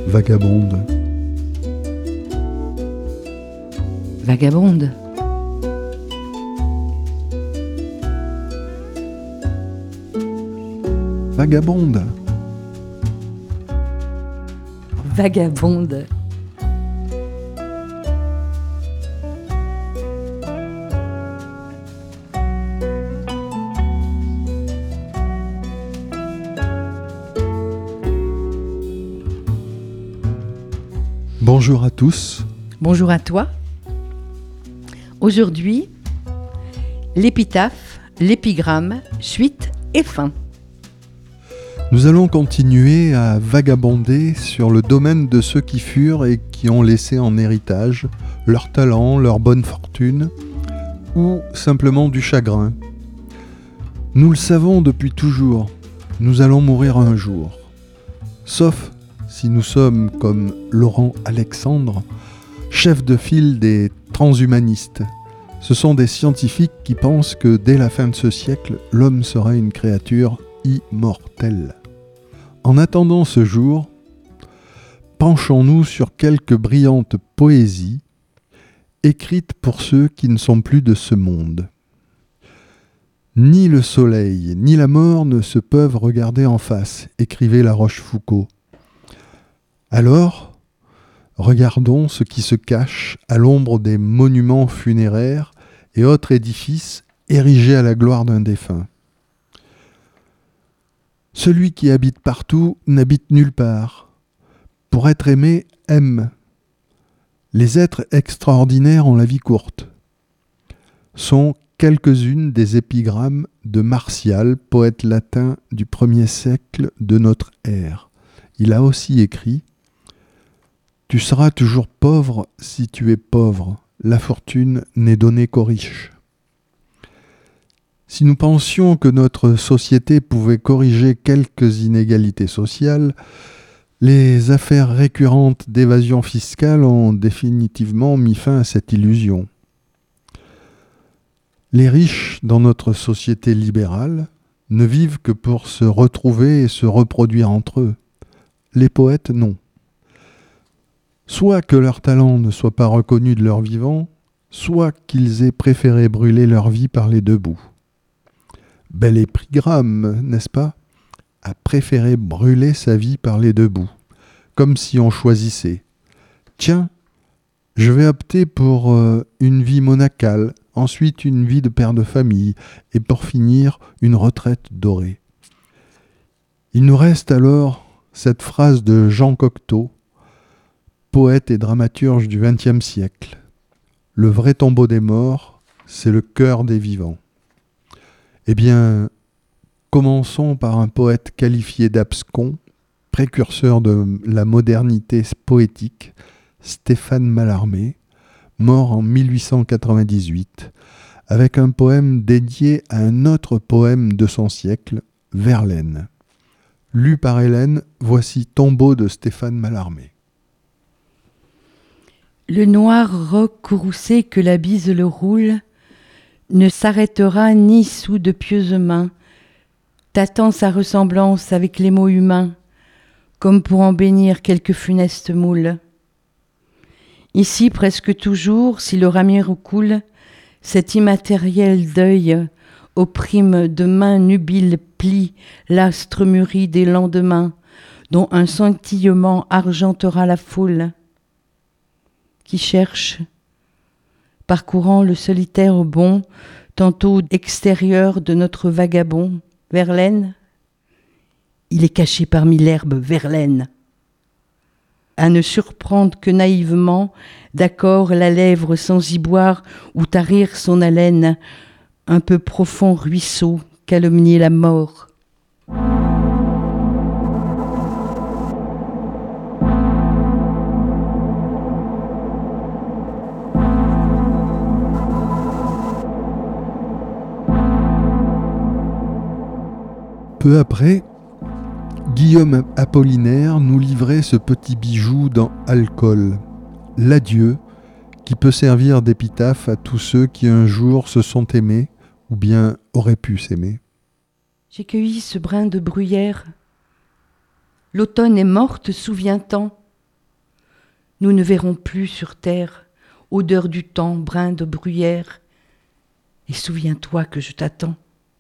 Vagabonde. Vagabonde. Vagabonde. Vagabonde. Bonjour à tous. Bonjour à toi. Aujourd'hui, l'épitaphe, l'épigramme, suite et fin. Nous allons continuer à vagabonder sur le domaine de ceux qui furent et qui ont laissé en héritage leur talent, leur bonne fortune ou simplement du chagrin. Nous le savons depuis toujours, nous allons mourir un jour. Sauf si nous sommes comme Laurent Alexandre, chef de file des transhumanistes. Ce sont des scientifiques qui pensent que dès la fin de ce siècle, l'homme sera une créature immortelle. En attendant ce jour, penchons-nous sur quelques brillantes poésies écrites pour ceux qui ne sont plus de ce monde. Ni le soleil, ni la mort ne se peuvent regarder en face, écrivait La Rochefoucauld. Alors, regardons ce qui se cache à l'ombre des monuments funéraires et autres édifices érigés à la gloire d'un défunt. Celui qui habite partout n'habite nulle part. Pour être aimé, aime. Les êtres extraordinaires ont la vie courte. Sont quelques-unes des épigrammes de Martial, poète latin du 1er siècle de notre ère. Il a aussi écrit « Tu seras toujours pauvre si tu es pauvre. La fortune n'est donnée qu'aux riches. » Si nous pensions que notre société pouvait corriger quelques inégalités sociales, les affaires récurrentes d'évasion fiscale ont définitivement mis fin à cette illusion. Les riches dans notre société libérale ne vivent que pour se retrouver et se reproduire entre eux. Les poètes, non. Soit que leur talent ne soit pas reconnu de leur vivant, soit qu'ils aient préféré brûler leur vie par les deux bouts. Bel épigramme, n'est-ce pas ? A préféré brûler sa vie par les deux bouts, comme si on choisissait. Tiens, je vais opter pour une vie monacale, ensuite une vie de père de famille, et pour finir, une retraite dorée. Il nous reste alors cette phrase de Jean Cocteau, poète et dramaturge du XXe siècle. Le vrai tombeau des morts, c'est le cœur des vivants. Eh bien, commençons par un poète qualifié d'abscon, précurseur de la modernité poétique, Stéphane Mallarmé, mort en 1898, avec un poème dédié à un autre poème de son siècle, Verlaine. Lu par Hélène, voici Tombeau de Stéphane Mallarmé. Le noir roc courroucé que la bise le roule ne s'arrêtera ni sous de pieuses mains, tâtant sa ressemblance avec les mots humains, comme pour en bénir quelques funestes moules. Ici, presque toujours, si le ramire coule, cet immatériel deuil opprime de mains nubiles plie l'astre mûri des lendemains, dont un scintillement argentera la foule, qui cherche, parcourant le solitaire bond, tantôt extérieur de notre vagabond, Verlaine. Il est caché parmi l'herbe, Verlaine. À ne surprendre que naïvement, d'accord la lèvre sans y boire ou tarir son haleine, un peu profond ruisseau, calomnier la mort. Peu après, Guillaume Apollinaire nous livrait ce petit bijou dans Alcool, l'adieu qui peut servir d'épitaphe à tous ceux qui un jour se sont aimés ou bien auraient pu s'aimer. J'ai cueilli ce brin de bruyère. L'automne est morte, souviens-t'en. Nous ne verrons plus sur terre odeur du temps, brin de bruyère. Et souviens-toi que je t'attends.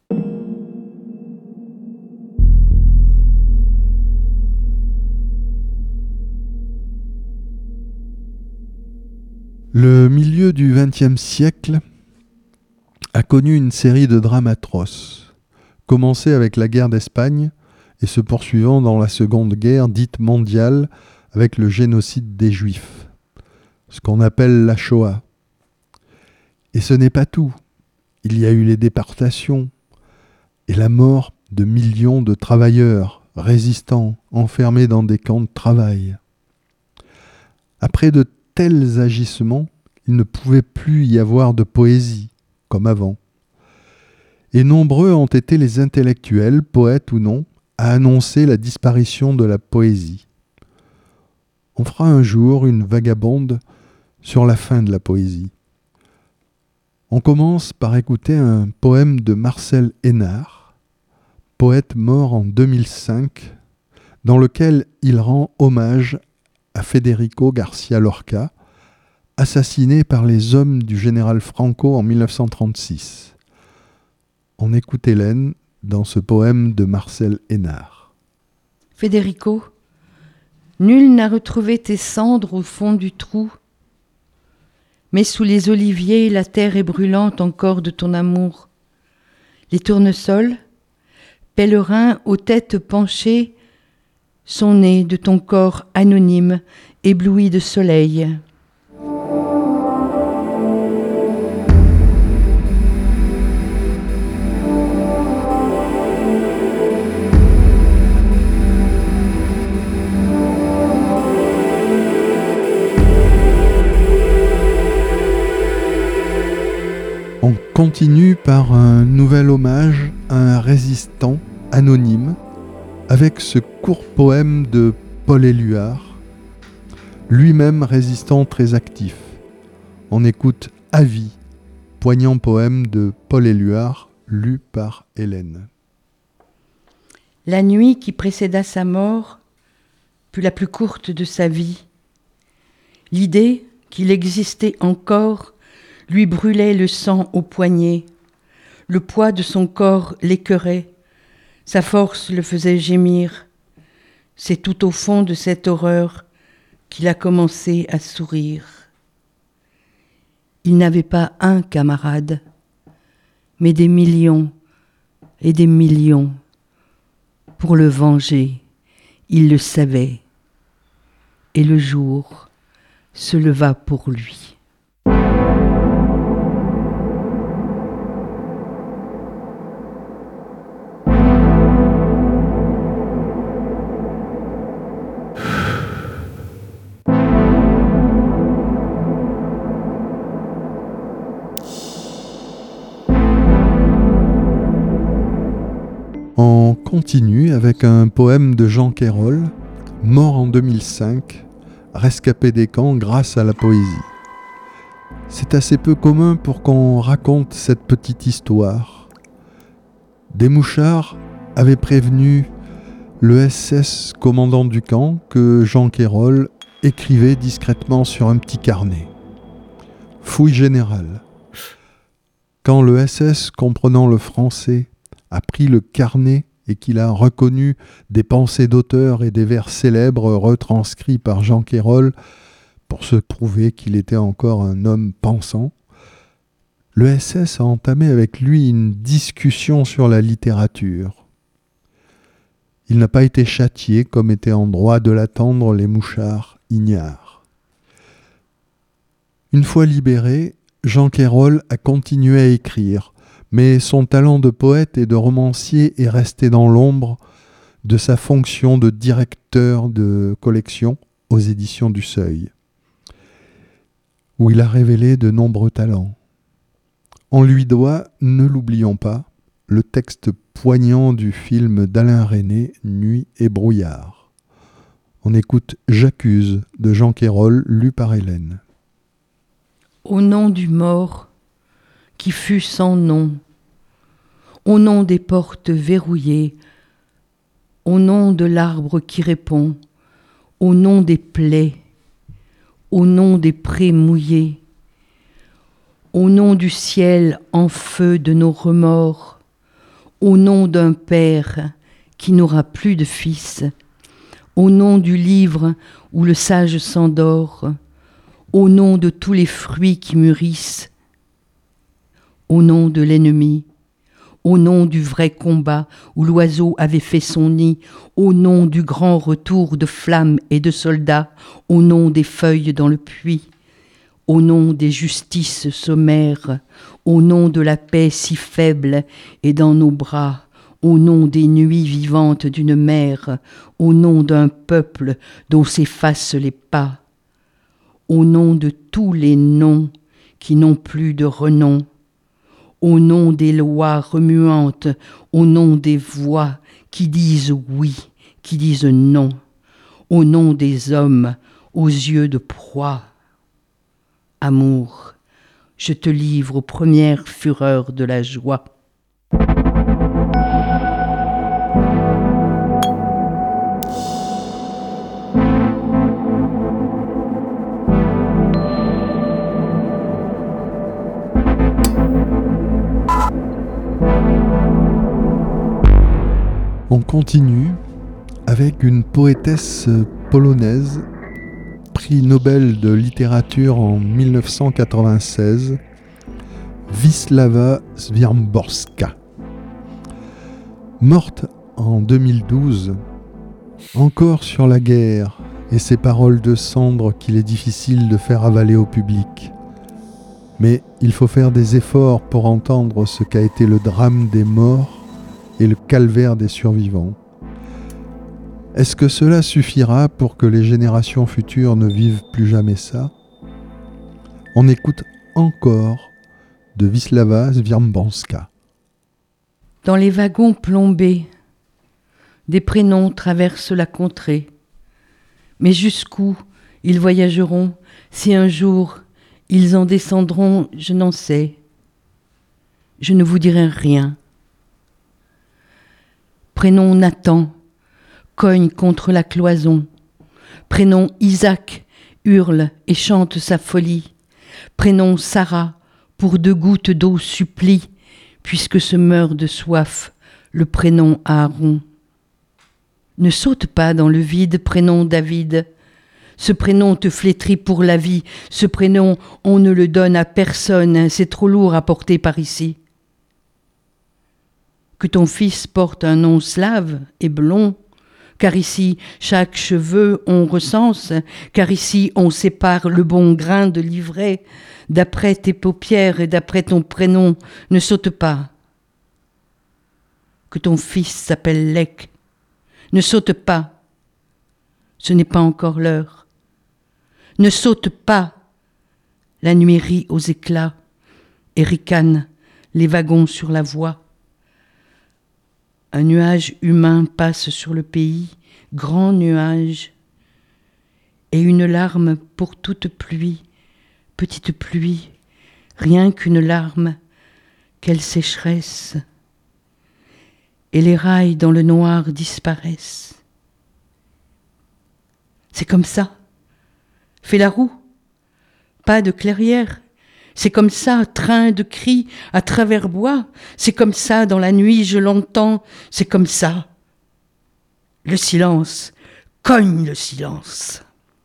Le milieu du XXe siècle a connu une série de drames atroces, commencé avec la guerre d'Espagne et se poursuivant dans la Seconde Guerre dite mondiale avec le génocide des Juifs, ce qu'on appelle la Shoah. Et ce n'est pas tout. Il y a eu les déportations et la mort de millions de travailleurs, résistants, enfermés dans des camps de travail. Après de tels agissements, il ne pouvait plus y avoir de poésie, comme avant. Et nombreux ont été les intellectuels, poètes ou non, à annoncer la disparition de la poésie. On fera un jour une vagabonde sur la fin de la poésie. On commence par écouter un poème de Marcel Hénard, poète mort en 2005, dans lequel il rend hommage à Federico García Lorca, assassiné par les hommes du général Franco en 1936. On écoute Hélène dans ce poème de Marcel Hénard. Federico, nul n'a retrouvé tes cendres au fond du trou, mais sous les oliviers la terre est brûlante encore de ton amour. Les tournesols, pèlerins aux têtes penchées, sont nés de ton corps anonyme, ébloui de soleil. On continue par un nouvel hommage à un résistant anonyme avec ce court poème de Paul Éluard, lui-même résistant très actif. On écoute Avis, poignant poème de Paul Éluard, lu par Hélène. La nuit qui précéda sa mort fut la plus courte de sa vie. L'idée qu'il existait encore lui brûlait le sang au poignet. Le poids de son corps l'écœurait. Sa force le faisait gémir. C'est tout au fond de cette horreur qu'il a commencé à sourire. Il n'avait pas un camarade, mais des millions et des millions. Pour le venger, il le savait. Et le jour se leva pour lui. On continue avec un poème de Jean Quérol, mort en 2005, rescapé des camps grâce à la poésie. C'est assez peu commun pour qu'on raconte cette petite histoire. Des mouchards avaient prévenu le SS commandant du camp que Jean Quérol écrivait discrètement sur un petit carnet. Fouille générale. Quand le SS, comprenant le français, a pris le carnet et qu'il a reconnu des pensées d'auteur et des vers célèbres retranscrits par Jean Quérol pour se prouver qu'il était encore un homme pensant, le SS a entamé avec lui une discussion sur la littérature. Il n'a pas été châtié comme étaient en droit de l'attendre les mouchards ignares. Une fois libéré, Jean Quérol a continué à écrire, mais son talent de poète et de romancier est resté dans l'ombre de sa fonction de directeur de collection aux éditions du Seuil, où il a révélé de nombreux talents. On lui doit, ne l'oublions pas, le texte poignant du film d'Alain Resnais, Nuit et brouillard. On écoute J'accuse de Jean Quérol, lu par Hélène. Au nom du mort qui fut sans nom, au nom des portes verrouillées, au nom de l'arbre qui répond, au nom des plaies, au nom des prés mouillés, au nom du ciel en feu de nos remords, au nom d'un père qui n'aura plus de fils, au nom du livre où le sage s'endort, au nom de tous les fruits qui mûrissent, au nom de l'ennemi, au nom du vrai combat où l'oiseau avait fait son nid, au nom du grand retour de flammes et de soldats, au nom des feuilles dans le puits, au nom des justices sommaires, au nom de la paix si faible et dans nos bras, au nom des nuits vivantes d'une mère, au nom d'un peuple dont s'effacent les pas, au nom de tous les noms qui n'ont plus de renom, au nom des lois remuantes, au nom des voix qui disent oui, qui disent non, au nom des hommes aux yeux de proie. Amour, je te livre aux premières fureurs de la joie. On continue avec une poétesse polonaise, prix Nobel de littérature en 1996, Wisława Szymborska. Morte en 2012, encore sur la guerre et ses paroles de cendre qu'il est difficile de faire avaler au public. Mais il faut faire des efforts pour entendre ce qu'a été le drame des morts et le calvaire des survivants. Est-ce que cela suffira pour que les générations futures ne vivent plus jamais ça ? On écoute encore de Wisława Szymborska. Dans les wagons plombés, des prénoms traversent la contrée. Mais jusqu'où ils voyageront, si un jour ils en descendront, je n'en sais. Je ne vous dirai rien. Prénom Nathan cogne contre la cloison. Prénom Isaac hurle et chante sa folie. Prénom Sarah pour 2 gouttes d'eau supplie, puisque se meurt de soif le prénom Aaron. Ne saute pas dans le vide, prénom David. Ce prénom te flétrit pour la vie. Ce prénom, on ne le donne à personne. C'est trop lourd à porter par ici. Que ton fils porte un nom slave et blond, car ici chaque cheveu on recense, car ici on sépare le bon grain de l'ivraie, d'après tes paupières et d'après ton prénom, ne saute pas. Que ton fils s'appelle Lec, ne saute pas, ce n'est pas encore l'heure. Ne saute pas, la nuit rit aux éclats et ricane les wagons sur la voie. Un nuage humain passe sur le pays, grand nuage, et une larme pour toute pluie, petite pluie, rien qu'une larme, quelle sécheresse, et les rails dans le noir disparaissent. C'est comme ça, fais la roue, pas de clairière. C'est comme ça, train de cris à travers bois. C'est comme ça, dans la nuit, je l'entends. C'est comme ça. Le silence, cogne le silence.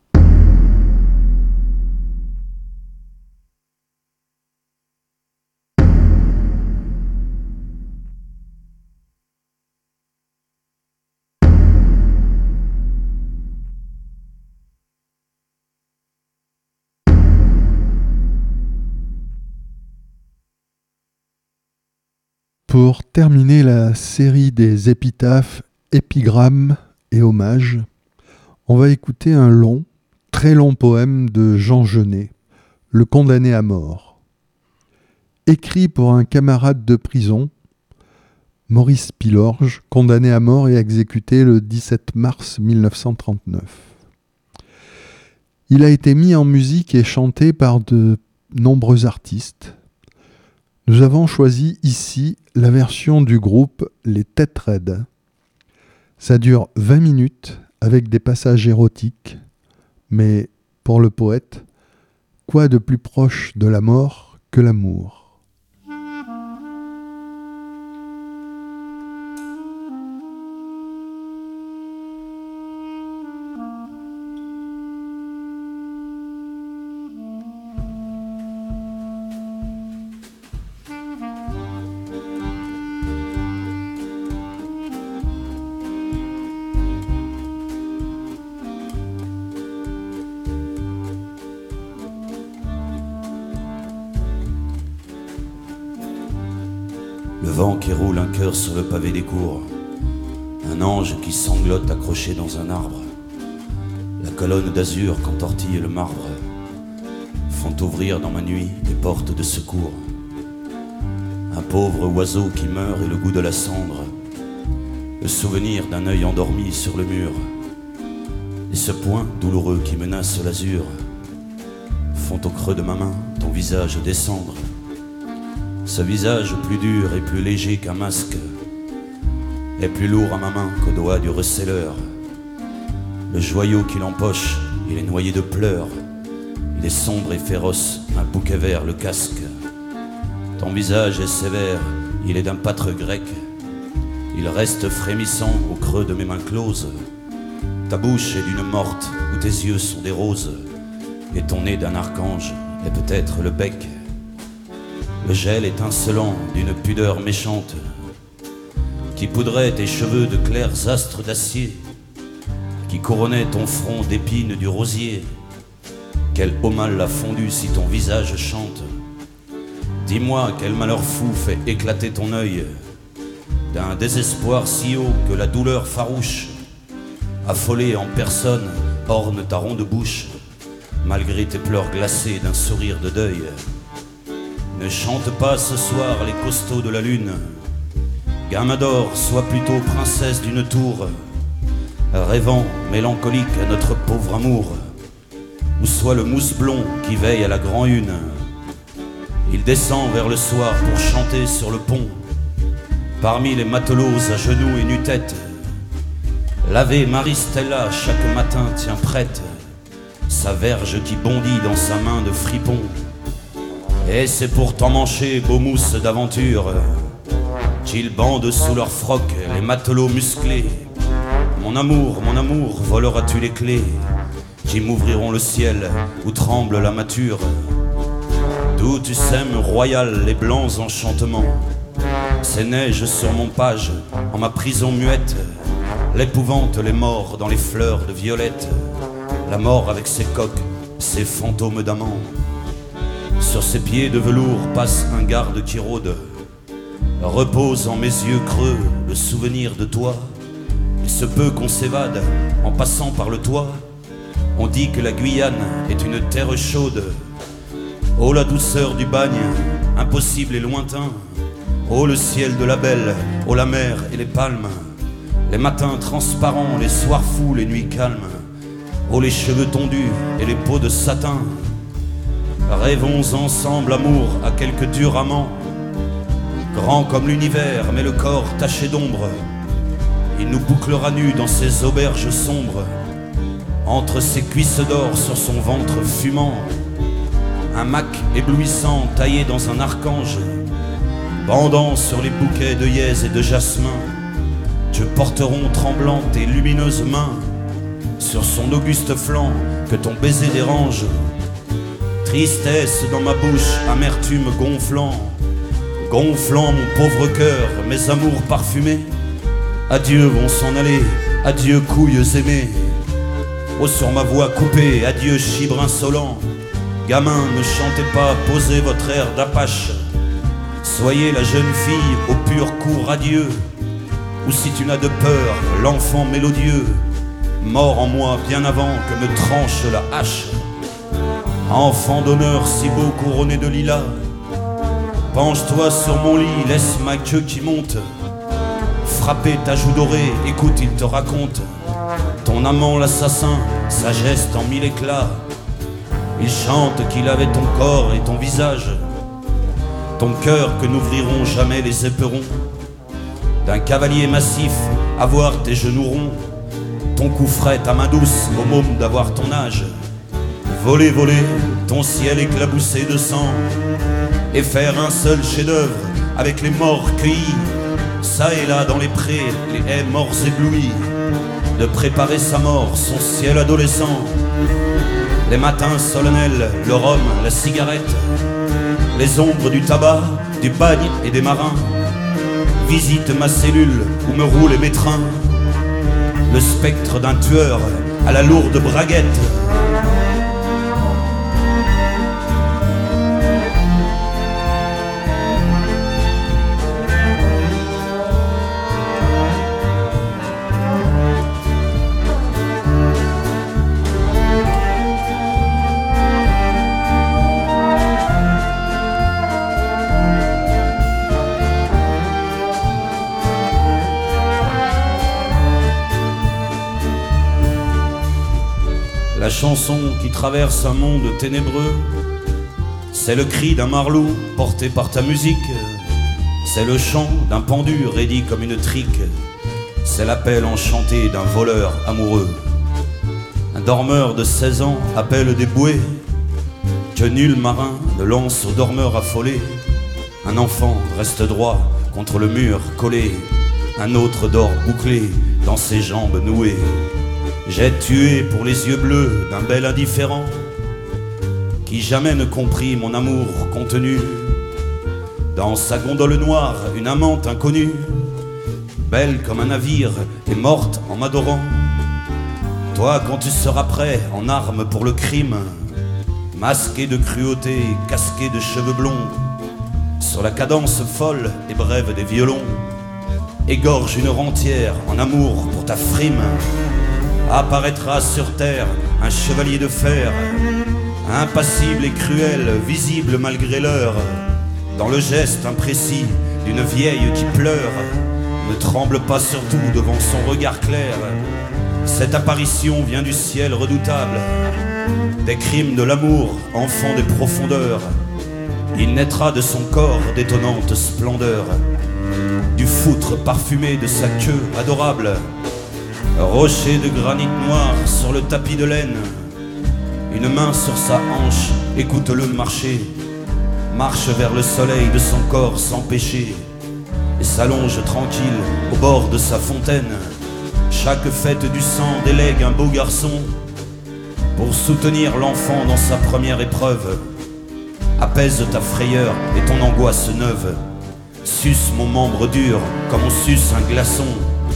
Pour terminer la série des épitaphes, épigrammes et hommages, on va écouter un long, très long poème de Jean Genet, Le condamné à mort. Écrit pour un camarade de prison, Maurice Pilorge, condamné à mort et exécuté le 17 mars 1939. Il a été mis en musique et chanté par de nombreux artistes. Nous avons choisi ici la version du groupe Les Têtes Raides. Ça dure 20 minutes avec des passages érotiques, mais Pour le poète, quoi de plus proche de la mort que l'amour ? Le vent qui roule un cœur sur le pavé des cours, un ange qui sanglote accroché dans un arbre, la colonne d'azur qu'entortille le marbre font ouvrir dans ma nuit des portes de secours. Un pauvre oiseau qui meurt et le goût de la cendre, le souvenir d'un œil endormi sur le mur, et ce poing douloureux qui menace l'azur font au creux de ma main ton visage descendre. Ce visage plus dur et plus léger qu'un masque est plus lourd à ma main qu'au doigt du receleur. Le joyau qu'il empoche, il est noyé de pleurs. Il est sombre et féroce, un bouquet vert le casque. Ton visage est sévère, il est d'un pâtre grec. Il reste frémissant au creux de mes mains closes. Ta bouche est d'une morte où tes yeux sont des roses, et ton nez d'un archange est peut-être le bec. Le gel étincelant d'une pudeur méchante qui poudrait tes cheveux de clairs astres d'acier, qui couronnait ton front d'épines du rosier. Quel eau mal l'a fondu si ton visage chante. Dis-moi quel malheur fou fait éclater ton œil d'un désespoir si haut que la douleur farouche, affolée en personne, orne ta ronde bouche, malgré tes pleurs glacés d'un sourire de deuil. Ne chante pas ce soir les costauds de la lune. Gamin d'or, sois plutôt princesse d'une tour, rêvant, mélancolique à notre pauvre amour. Ou soit le mousse blond qui veille à la grand-une. Il descend vers le soir pour chanter sur le pont, parmi les matelots à genoux et nu-tête. L'Ave Marie-Stella chaque matin tient prête sa verge qui bondit dans sa main de fripon. Et c'est pour t'emmancher, beau mousse d'aventure, qu'ils bandent sous leur froc les matelots musclés. Mon amour, voleras-tu les clés qui m'ouvriront le ciel où tremble la mature? D'où tu sèmes, royal, les blancs enchantements. Ces neiges sur mon page, en ma prison muette, l'épouvante, les morts dans les fleurs de violette. La mort avec ses coques, ses fantômes d'amants. Sur ses pieds de velours passe un garde qui rôde. Repose en mes yeux creux le souvenir de toi. Il se peut qu'on s'évade en passant par le toit. On dit que la Guyane est une terre chaude. Oh la douceur du bagne, impossible et lointain. Oh le ciel de la belle, oh la mer et les palmes. Les matins transparents, les soirs fous, les nuits calmes. Oh les cheveux tondus et les peaux de satin. Rêvons ensemble amour à quelques durs amants. Grand comme l'univers mais le corps taché d'ombre. Il nous bouclera nus dans ses auberges sombres. Entre ses cuisses d'or sur son ventre fumant. Un mac éblouissant taillé dans un archange, bandant sur les bouquets d'œillets et de jasmin, te porteront tremblant tes lumineuses mains sur son auguste flanc que ton baiser dérange. Tristesse dans ma bouche, amertume gonflant, gonflant mon pauvre cœur, mes amours parfumés. Adieu vont s'en aller, adieu couilles aimées. Oh sur ma voix coupée, adieu chibre insolent. Gamin, ne chantez pas, posez votre air d'apache. Soyez la jeune fille au pur cou radieux. Ou si tu n'as de peur, l'enfant mélodieux, mort en moi bien avant que me tranche la hache. Enfant d'honneur si beau couronné de lilas, penche-toi sur mon lit, laisse ma queue qui monte. Frapper ta joue dorée, écoute, il te raconte ton amant l'assassin, sa geste en mille éclats. Il chante qu'il avait ton corps et ton visage, ton cœur que n'ouvriront jamais les éperons. D'un cavalier massif, avoir tes genoux ronds, ton cou frais, ta main douce, au môme d'avoir ton âge. Voler, voler, ton ciel éclaboussé de sang, et faire un seul chef-d'œuvre avec les morts cueillis, ça et là dans les prés, les haies morts éblouis, de préparer sa mort, son ciel adolescent. Les matins solennels, le rhum, la cigarette, les ombres du tabac, du bagne et des marins. Visite ma cellule où me roulent mes trains, le spectre d'un tueur à la lourde braguette. La chanson qui traverse un monde ténébreux, c'est le cri d'un marlot porté par ta musique, c'est le chant d'un pendu raidi comme une trique, c'est l'appel enchanté d'un voleur amoureux. Un dormeur de 16 ans appelle des bouées que nul marin ne lance aux dormeurs affolés. Un enfant reste droit contre le mur collé, un autre dort bouclé dans ses jambes nouées. J'ai tué pour les yeux bleus d'un bel indifférent qui jamais ne comprit mon amour contenu. Dans sa gondole noire, une amante inconnue, belle comme un navire et morte en m'adorant. Toi, quand tu seras prêt en armes pour le crime, masqué de cruauté, casqué de cheveux blonds, sur la cadence folle et brève des violons, égorge une rentière en amour pour ta frime. Apparaîtra sur terre un chevalier de fer, impassible et cruel, visible malgré l'heure, dans le geste imprécis d'une vieille qui pleure. Ne tremble pas surtout devant son regard clair, cette apparition vient du ciel redoutable, des crimes de l'amour, enfant des profondeurs. Il naîtra de son corps d'étonnante splendeur, du foutre parfumé de sa queue adorable. Rocher de granit noir sur le tapis de laine, une main sur sa hanche, écoute-le marcher, marche vers le soleil de son corps sans péché, et s'allonge tranquille au bord de sa fontaine. Chaque fête du sang délègue un beau garçon pour soutenir l'enfant dans sa première épreuve. Apaise ta frayeur et ton angoisse neuve, suce mon membre dur comme on suce un glaçon.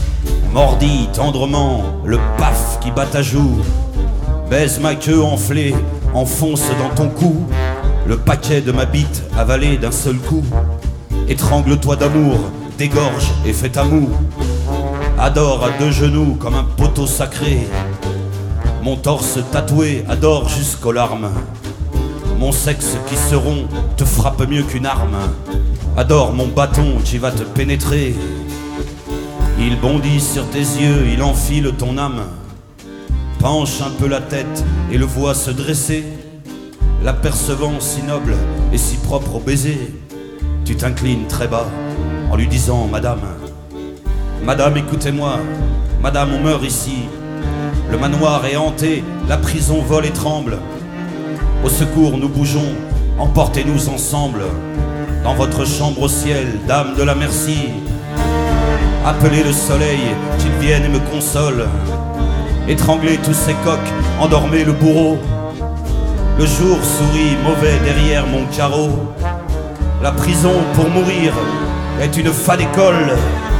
Mordis tendrement le paf qui bat ta joue, baise ma queue enflée, enfonce dans ton cou le paquet de ma bite avalé d'un seul coup. Étrangle-toi d'amour, dégorge et fais ta moue. Adore à deux genoux comme un poteau sacré, mon torse tatoué adore jusqu'aux larmes. Mon sexe qui se rompt te frappe mieux qu'une arme, adore mon bâton qui va te pénétrer. Il bondit sur tes yeux, il enfile ton âme, penche un peu la tête et le voit se dresser, l'apercevant si noble et si propre au baiser. Tu t'inclines très bas en lui disant « Madame, Madame, écoutez-moi, Madame, on meurt ici. Le manoir est hanté, la prison vole et tremble. Au secours, nous bougeons, emportez-nous ensemble dans votre chambre au ciel, dame de la merci. Appelez le soleil, qu'il vienne et me console. Étranglez tous ces coqs, endormez le bourreau. Le jour sourit mauvais derrière mon carreau. La prison pour mourir est une fade école.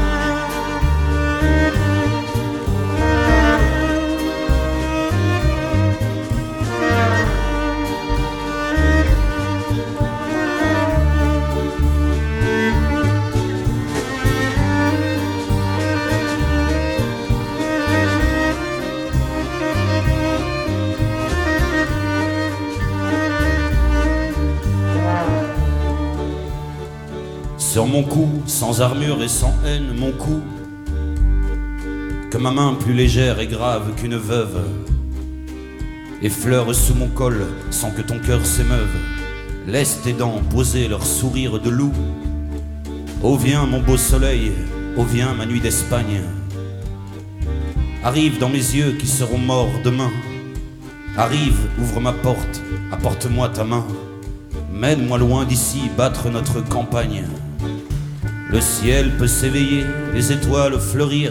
Sur mon cou, sans armure et sans haine, mon cou, que ma main plus légère et grave qu'une veuve effleure sous mon col sans que ton cœur s'émeuve. Laisse tes dents poser leur sourire de loup. Oh viens mon beau soleil, oh viens ma nuit d'Espagne. Arrive dans mes yeux qui seront morts demain. Arrive, ouvre ma porte, apporte-moi ta main. Mène-moi loin d'ici, battre notre campagne. Le ciel peut s'éveiller, les étoiles fleurir,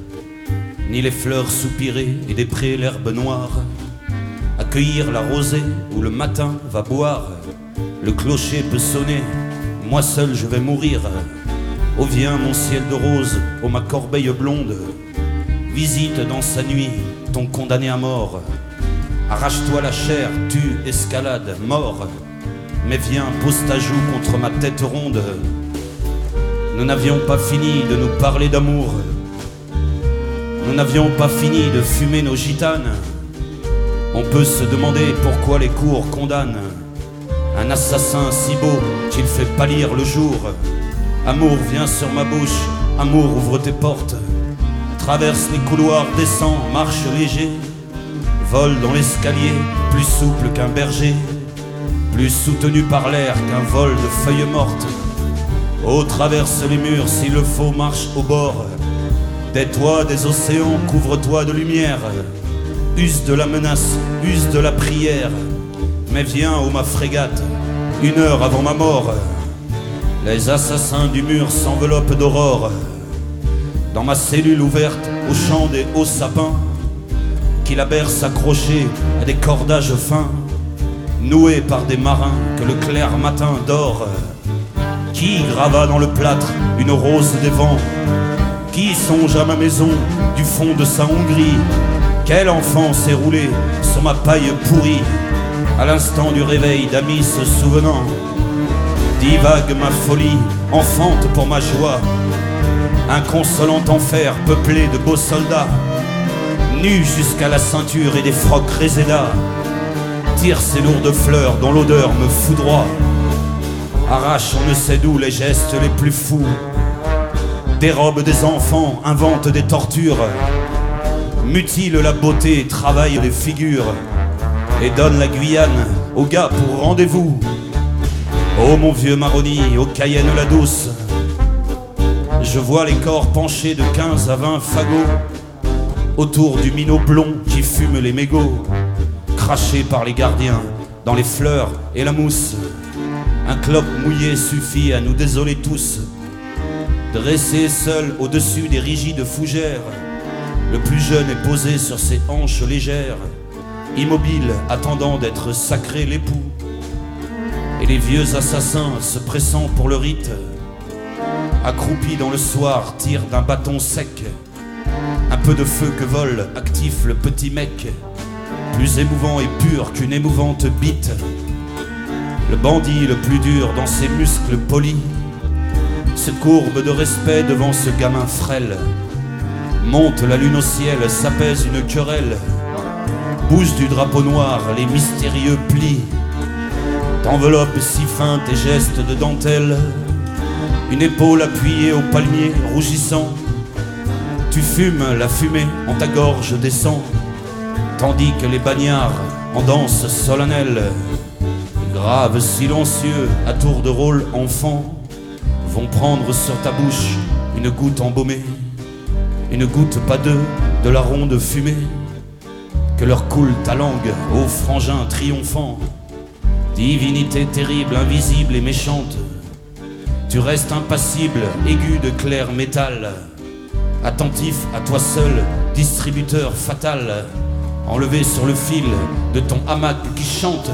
ni les fleurs soupirer et des prés l'herbe noire. Accueillir la rosée où le matin va boire. Le clocher peut sonner, moi seul je vais mourir. Oh viens mon ciel de rose, oh ma corbeille blonde. Visite dans sa nuit ton condamné à mort. Arrache-toi la chair, tue, escalade, mort. Mais viens, pose ta joue contre ma tête ronde. Nous n'avions pas fini de nous parler d'amour. Nous n'avions pas fini de fumer nos gitanes. On peut se demander pourquoi les cours condamnent un assassin si beau qu'il fait pâlir le jour. Amour, viens sur ma bouche, amour, ouvre tes portes. Traverse les couloirs, descends, marche léger. Vole dans l'escalier, plus souple qu'un berger, plus soutenu par l'air qu'un vol de feuilles mortes. Oh, traverse les murs, s'il le faut, marche au bord. Tais-toi des océans, couvre-toi de lumière. Use de la menace, use de la prière. Mais viens, ô ma frégate, 1 heure avant ma mort. Les assassins du mur s'enveloppent d'aurore. Dans ma cellule ouverte, au champ des hauts sapins, qui la berce accrochée à des cordages fins, noués par des marins que le clair matin dort. Qui grava dans le plâtre une rose des vents? Qui songe à ma maison du fond de sa Hongrie? Quel enfant s'est roulé sur ma paille pourrie à l'instant du réveil d'amis se souvenant? Divague ma folie, enfante pour ma joie, inconsolent enfer peuplé de beaux soldats, nus jusqu'à la ceinture et des frocs réséda, tire ces lourdes fleurs dont l'odeur me foudroie, arrache on ne sait d'où les gestes les plus fous, dérobe des enfants, invente des tortures, mutile la beauté, travaille les figures, et donne la Guyane aux gars pour rendez-vous. Oh mon vieux marronnier, aux Cayenne la douce, je vois les corps penchés de 15 à 20 fagots autour du minot blond qui fume les mégots, craché par les gardiens dans les fleurs et la mousse. Un clope mouillé suffit à nous désoler tous. Dressé seul au-dessus des rigides fougères, le plus jeune est posé sur ses hanches légères, immobile, attendant d'être sacré l'époux. Et les vieux assassins, se pressant pour le rite, accroupis dans le soir, tirent d'un bâton sec un peu de feu que vole, actif le petit mec, plus émouvant et pur qu'une émouvante bite. Le bandit le plus dur dans ses muscles polis se courbe de respect devant ce gamin frêle. Monte la lune au ciel, s'apaise une querelle, bouge du drapeau noir les mystérieux plis. T'enveloppe si fin tes gestes de dentelle, une épaule appuyée au palmier rougissant. Tu fumes, la fumée en ta gorge descend, tandis que les bagnards en danse solennelle, graves, silencieux, à tour de rôle enfant, vont prendre sur ta bouche une goutte embaumée, une goutte pas deux de la ronde fumée, que leur coule ta langue, ô frangin triomphant. Divinité terrible, invisible et méchante, tu restes impassible, aigu de clair métal, attentif à toi seul, distributeur fatal, enlevé sur le fil de ton hamac qui chante.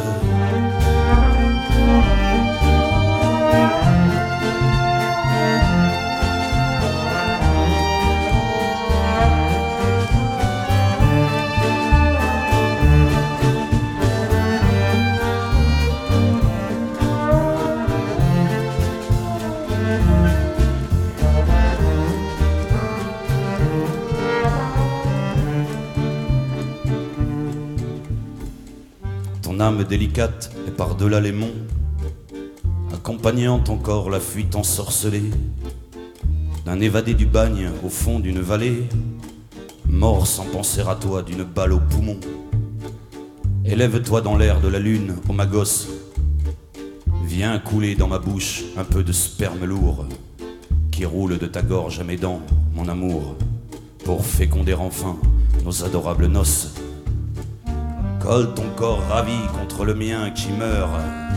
Ton âme délicate est par-delà les monts, accompagnant encore la fuite ensorcelée d'un évadé du bagne au fond d'une vallée, mort sans penser à toi d'une balle au poumon. Élève-toi dans l'air de la lune, ô ma gosse, viens couler dans ma bouche un peu de sperme lourd qui roule de ta gorge à mes dents, mon amour, pour féconder enfin nos adorables noces. colle ton corps ravi contre le mien qui meurt.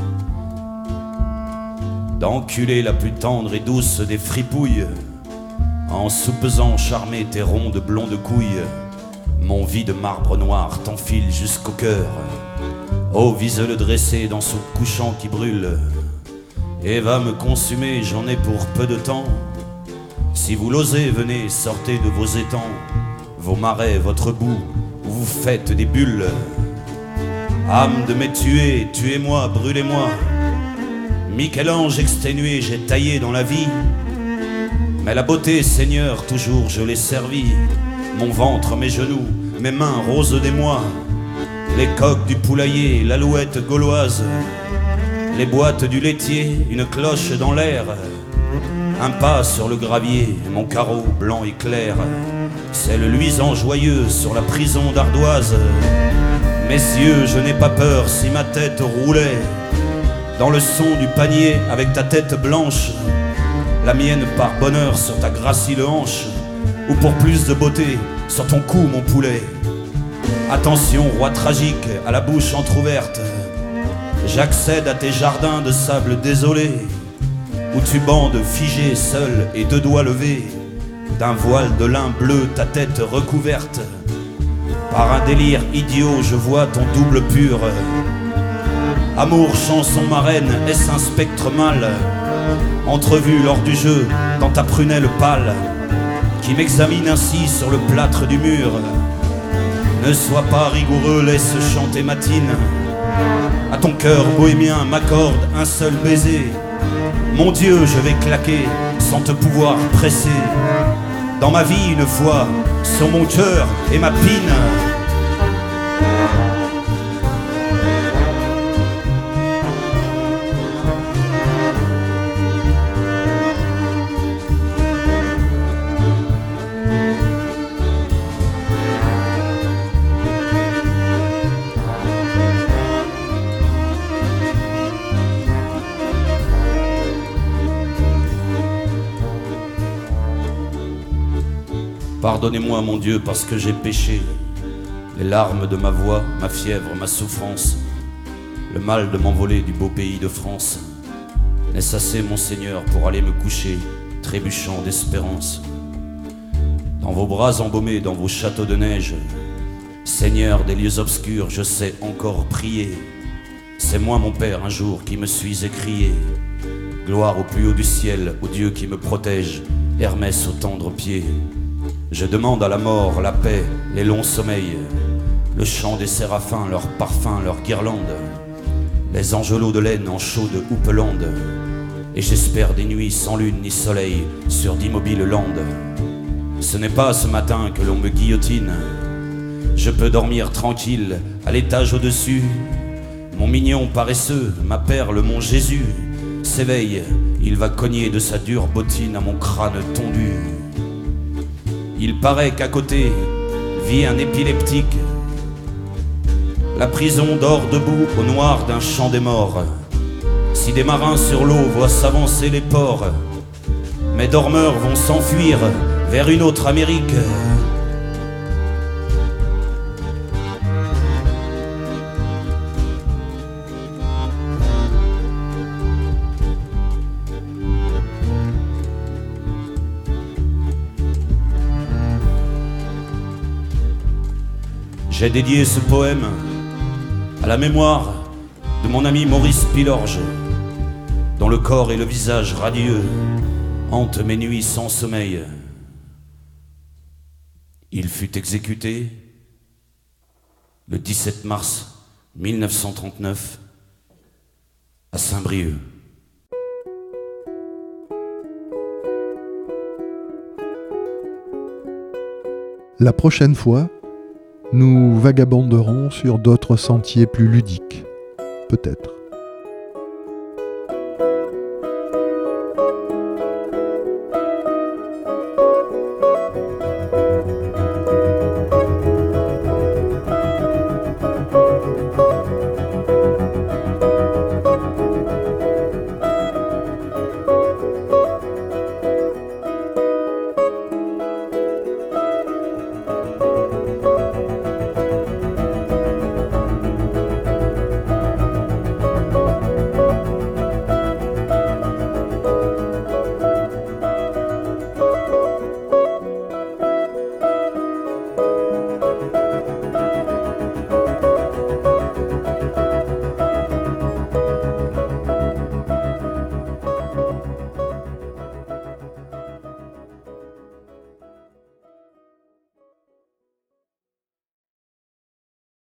D'enculer la plus tendre et douce des fripouilles, en soupesant charmer tes rondes blondes couilles. Mon vide marbre noir t'enfile jusqu'au cœur. Oh, vise-le dressé dans son couchant qui brûle, et va me consumer, j'en ai pour peu de temps. Si vous l'osez, venez, sortez de vos étangs, vos marais, votre boue, où vous faites des bulles. Âme de mes tués, tuez-moi, brûlez-moi. Michel-Ange exténué, j'ai taillé dans la vie. Mais la beauté, Seigneur, toujours je l'ai servi. Mon ventre, mes genoux, mes mains roses d'émoi. Les coqs du poulailler, l'alouette gauloise. Les boîtes du laitier, une cloche dans l'air. Un pas sur le gravier, mon carreau blanc et clair. C'est le luisant joyeux sur la prison d'ardoise. Messieurs, je n'ai pas peur si ma tête roulait dans le son du panier avec ta tête blanche, la mienne par bonheur sur ta gracile hanche, ou pour plus de beauté sur ton cou, mon poulet. Attention, roi tragique, à la bouche entr'ouverte, j'accède à tes jardins de sable désolé, où tu bandes figé, seul et deux doigts levés, d'un voile de lin bleu ta tête recouverte. Par un délire idiot, je vois ton double pur. Amour, chanson marraine, est-ce un spectre mâle, entrevu lors du jeu dans ta prunelle pâle, qui m'examine ainsi sur le plâtre du mur? Ne sois pas rigoureux, laisse chanter Matine. À ton cœur bohémien m'accorde un seul baiser. Mon Dieu, je vais claquer sans te pouvoir presser. Dans ma vie une fois, sur mon cœur et ma pine. Pardonnez-moi, mon Dieu, parce que j'ai péché. Les larmes de ma voix, ma fièvre, ma souffrance, le mal de m'envoler du beau pays de France. N'est-ce assez, mon Seigneur, pour aller me coucher, trébuchant d'espérance? Dans vos bras embaumés, dans vos châteaux de neige, Seigneur des lieux obscurs, je sais encore prier. C'est moi, mon Père, un jour, qui me suis écrié. Gloire au plus haut du ciel, au Dieu qui me protège, Hermès aux tendres pieds. Je demande à la mort, la paix, les longs sommeils, le chant des séraphins, leur parfum, leur guirlande, les angelots de laine en chaude houppelande, et j'espère des nuits sans lune ni soleil sur d'immobiles landes. Ce n'est pas ce matin que l'on me guillotine, je peux dormir tranquille à l'étage au-dessus. Mon mignon paresseux, ma perle, mon Jésus, s'éveille, il va cogner de sa dure bottine à mon crâne tondu. Il paraît qu'à côté vit un épileptique. La prison dort debout au noir d'un champ des morts. Si des marins sur l'eau voient s'avancer les ports, mes dormeurs vont s'enfuir vers une autre Amérique. J'ai dédié ce poème à la mémoire de mon ami Maurice Pilorge, dont le corps et le visage radieux hantent mes nuits sans sommeil. Il fut exécuté le 17 mars 1939 à Saint-Brieuc. La prochaine fois, nous vagabonderons sur d'autres sentiers plus ludiques, peut-être.